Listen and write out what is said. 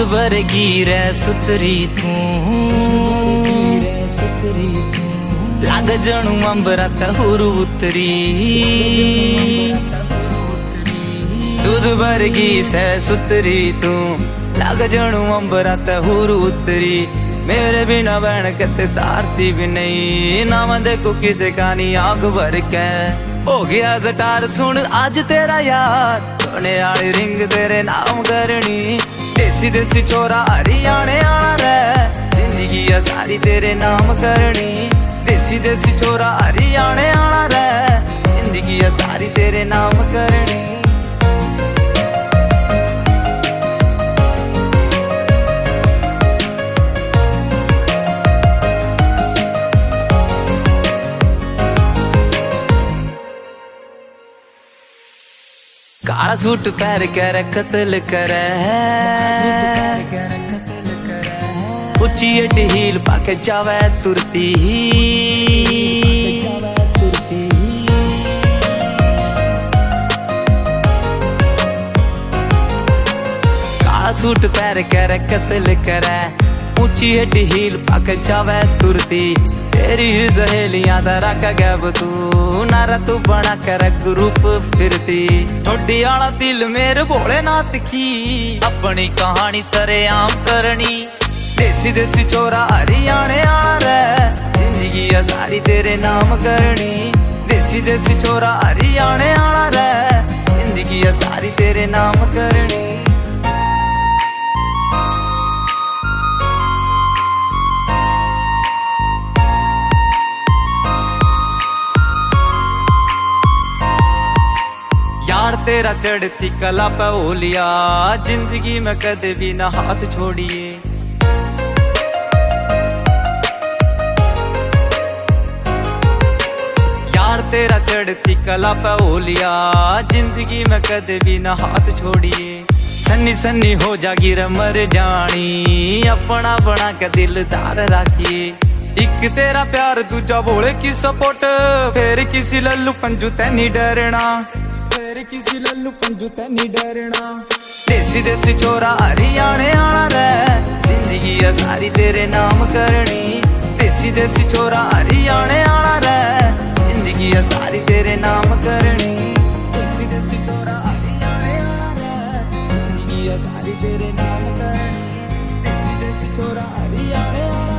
वर्गी रे सुतरी तू लाग जणू अंबरा हुर उतरी। दूध वर्गी से सुतरी तू लाग जणू अंबरा हुर उतरी। मेरे बिना बहन कते सारती भी नहीं, नाम देखो किसे कानी आग भर के। हो गया जटार सुन आज तेरा यार, सोने आली रिंग तेरे नाम करनी। देसी देसी छोरा हरियाणे आना रे, जिंदगी सारी तेरे नाम करनी। देसी देसी छोरा हरियाणे आना रे, जिंदगी सारी तेरे नाम करनी। काला सूट पहर कर कत्ल करे, उच्ची एडी हील पाके जावे तुरती। काला सूट पहर कर कत्ल करे, ऊंची एडी हील पाके जावे तुरती। तेरी सहेलियां दरा का गैब तू नारा तू बना कर ग्रुप फिरती। ठोडी आला दिल मेरे भोलेनाथ की, अपनी कहानी सरेआम करनी। देसी देसी छोरा हरियाणे आना रे, जिंदगी सारी तेरे नाम करनी। देसी देसी छोरा हरियाणे आना रे, जिंदगी सारी तेरे नाम करनी। यार तेरा चढ़ती कला पे हो लिया, जिंदगी में कदे भी ना हाथ छोड़िए। यार तेरा चढ़ती कला पे हो लिया, जिंदगी में कदे भी ना हाथ छोड़िए। सन्नी सन्नी हो जागी रे मर जानी, अपना बना के दिलदार राखिए। एक तेरा प्यार दूजा बोले की सपोर्ट, फिर किसी लल्लू पंजू तैनी डरना। किसी लल्लू पंजू तैनी डरना। देसी देसी छोरा हरियाणे आना रे, जिंदगी सारी तेरे नाम करनी। देसी देसी छोरा हरियाणे आना रे, जिंदगी सारी तेरे नाम करनी। देसी देसी छोरा हरियाणे आना रे, जिंदगी सारी तेरे नाम करनी। देसी देसी छोरा हरियाणे